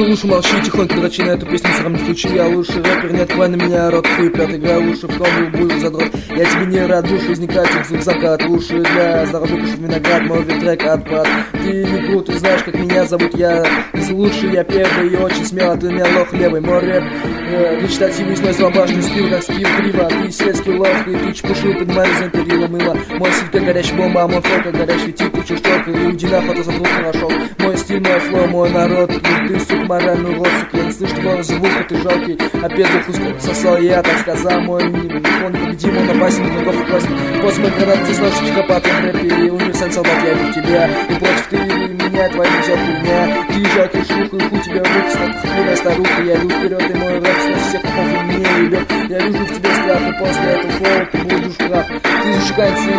лучше молчи, тихонько дрочи на эту песню, в сравнении случае я лучше рэпер, не открывай на меня рот, хуй пят, играй лучше в том, будешь задрот. Я тебе не рад, душу возникает, звук закат, лучше для здоровья кушать виноград, мой трек отпад. Ты не крут, ты знаешь, как меня зовут, я из лучший, я первый и очень смело, ты меня лох левый, мой рэп. Речитативный снос башню, стил как скилл крива, ты сельский лох, ты чпушил, поднимаю за перила мыло. Мой стиль как горячая бомба, а мой флоу как горячий тип, куча шток, и удина фотозатрут хорошо. Мой стиль, мой флоу, мой народ, ты сук моральный рот, сука, я не слышу твоего звука, ты жалкий, а пездух сосал я, так сказал, мой он победим, он опасен, он готов упасть. После моих гранат ты слышишь психопат, в рэпе и универсальный солдат, я иду тебя, и против ты меня, твоя нельзя хуйня, ты жалкий шлюха, и хуй тебя руки, снова старуха, я иду вперед, и мой рэп сносит всех попов и меня ебет, я вижу в тебе страх, и после этого флоу ты будешь прав, ты зажигаешься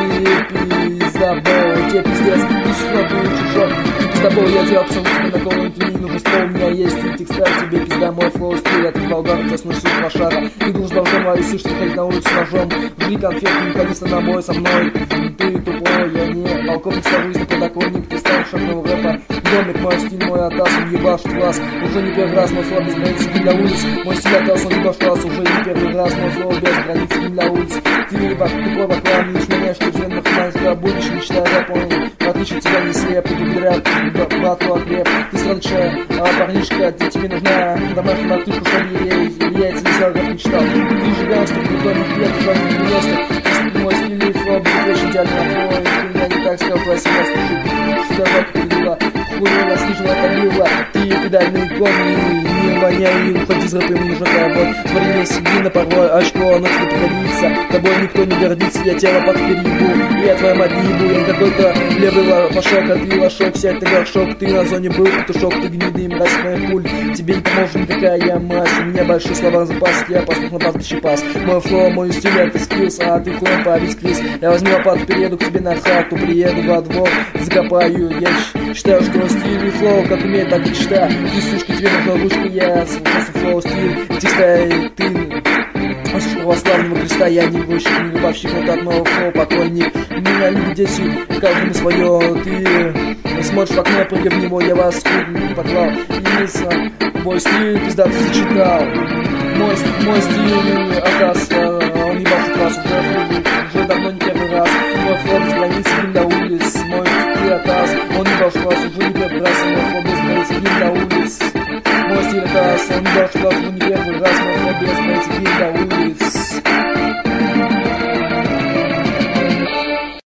и пизда, бо, тебе пиздец, ты снова будешь чужой. С тобой я делал абсолютно на голом, ты не нужен ствол, у меня есть и текстиль, тебе пизда, мой флоу стиль, я так болгар, тебя сносит лошара. Ты дружба в дома, и слышишь, ходить на улицу с ножом, жри конфетку, не ходи на мой со мной, ты тупой, я не полковник, совысь, подоконник, ты станешь шагного рэпа, домик, мой стиль, мой атас, он ебашит класс, уже не первый раз, мой флоу без границ, гимн для улиц, мой стиль атас, он ебашит класс, уже не первый раз, мой флоу без границ, гимн для улиц, ты ебашь, тупой баклан, не меня, что жирно, финансово будешь, мечтая рэп, он в отличие от тебя не слеп, ты благодаря батлу окреп, ты странная парнишка, тебе нужна домашняя мартышка, чтобы яйца не сразу как мечтал. Ты же гангстер, крутой мехлет, ужасный невеста, мой стиль флоу, безупречный идеальный набор, ты меня не так сказал, твоя семья, слушай, что так передела, хуйня, слышала, ходила, ты педальный конь, не воняй, не уходи из рэпа, мне нужна твоя боль, смотри, мне сиди на порвой очко, оно тебе пригодится, тобой никто не гордится, я тело под перебу, я твоя мать не ебу, я какой-то левый лошок, а ты лошок, сядь ты горшок, ты на зоне был, петушок, ты гнидый, мразь, моя пуль, тебе не поможет никакая я мать, у меня большой словарный запас, я пастух на пастбище пас, мой флоу, мой стиль, это скилс, а ты хуем побить крис, я возьму лопату, перееду к тебе на хату, приеду во двор, закопаю, я считаю, что стиль и флоу, как умеет, так и читаю, ты сушки, тебе нужна ручка, я просто флоу, стиль, текста, ты православного креста, я не вышек, не любовщик, вот одного флоу, покойник, меня любят дети, каждому свое, ты смотришь в окно, прыгай в него, я вас поклал, и мой стиль, пизда, ты зачитал, мой стиль, оказывается, он ебашит вас, уже давно не первый раз, мой флоу без границ, гимн до улиц, мой стиль, оказывается, он ебашит вас, уже не первый раз, мой флоу без границ, гимн до улиц, мой стиль, оказывается, он ебашит вас, уже не первый раз, мой флоу без границ, гимн до улиц.